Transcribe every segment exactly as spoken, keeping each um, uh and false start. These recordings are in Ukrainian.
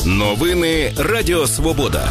Новини Радіо Свобода.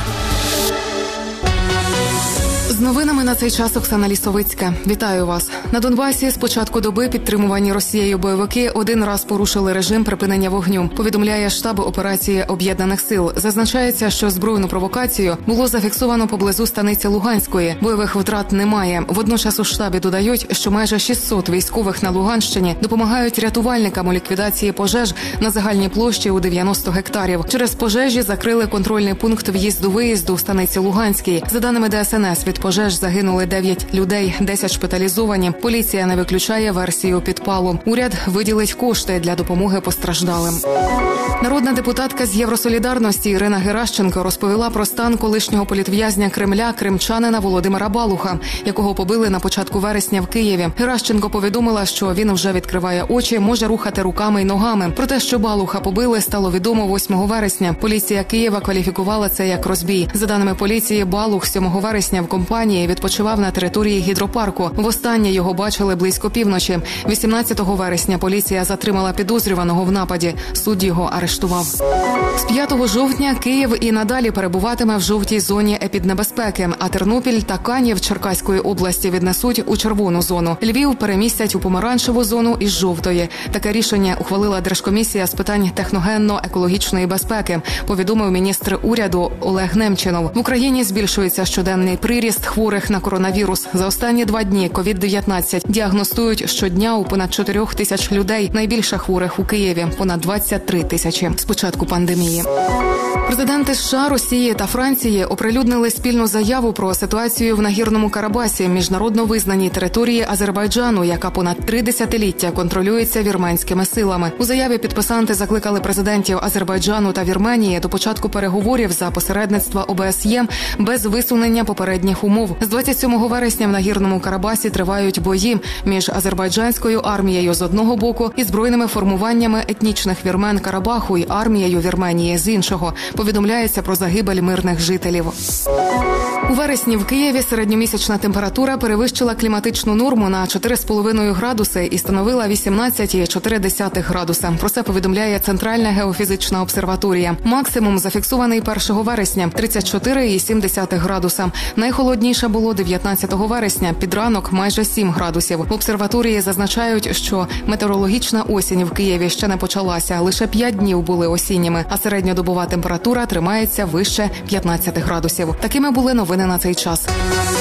З новинами на цей час Оксана Лісовицька. Вітаю вас. На Донбасі з початку доби підтримувані Росією бойовики один раз порушили режим припинення вогню, повідомляє штаб операції Об'єднаних сил. Зазначається, що збройну провокацію було зафіксовано поблизу станиці Луганської. Бойових втрат немає. Водночас у штабі додають, що майже шістсот військових на Луганщині допомагають рятувальникам у ліквідації пожеж на загальній площі у дев'яносто гектарів. Через пожежі закрили контрольний пункт в'їзду-виїзду в станиці Луганській. За даними Де Ес Ен Ес, від пожеж загинули дев'ять людей, десять шпиталізовані. Поліція не виключає версію підпалу. Уряд виділить кошти для допомоги постраждалим. Народна депутатка з Євросолідарності Ірина Геращенко розповіла про стан колишнього політв'язня Кремля, кримчанина Володимира Балуха, якого побили на початку вересня в Києві. Геращенко повідомила, що він вже відкриває очі, може рухати руками й ногами. Про те, що Балуха побили, стало відомо восьмого вересня. Поліція Києва кваліфікувала це як розбій. За даними поліції, Балух сьомого вересня в компанії відпочивав на території гідропарку. Востаннє його бачили близько півночі. вісімнадцятого вересня поліція затримала підозрюваного в нападі. Суд його арештував. З п'ятого жовтня Київ і надалі перебуватиме в жовтій зоні епіднебезпеки, а Тернопіль та Канів Черкаської області віднесуть у червону зону. Львів перемістять у помаранчеву зону із жовтої. Таке рішення ухвалила Держкомісія з питань техногенно-екологічної безпеки, повідомив міністр уряду Олег Немчинов. В Україні збільшується щоденний приріст хворих на коронавірус. За останні два дні ковід дев'ятнадцять діагностують щодня у понад чотирьох тисяч людей. Найбільше хворих у Києві – понад двадцять три тисячі з початку пандемії. Президенти США, Росії та Франції оприлюднили спільну заяву про ситуацію в Нагірному Карабасі, міжнародно визнаній території Азербайджану, яка понад три десятиліття контролюється вірменськими силами. У заяві підписанти закликали президентів Азербайджану та Вірменії до початку переговорів за посередництва О Б С Є без висунення попередніх умов. З двадцять сьомого вересня в Нагірному Карабасі тривають бої між азербайджанською армією з одного боку і збройними формуваннями етнічних вірмен Карабаху і армією Вірменії з іншого. Повідомляється про загибель мирних жителів. У вересні в Києві середньомісячна температура перевищила кліматичну норму на чотири з половиною градуси і становила вісімнадцять цілих чотири десятих градуса. Про це повідомляє Центральна геофізична обсерваторія. Максимум зафіксований першого вересня – тридцять чотири цілих сім десятих градуса. Найхолодніше було дев'ятнадцятого вересня, під ранок майже сім градусів. В обсерваторії зазначають, що метеорологічна осінь в Києві ще не почалася. Лише п'ять днів були осінніми, а середньодобова температура тримається вище п'ятнадцяти градусів. Такими були новини на цей час.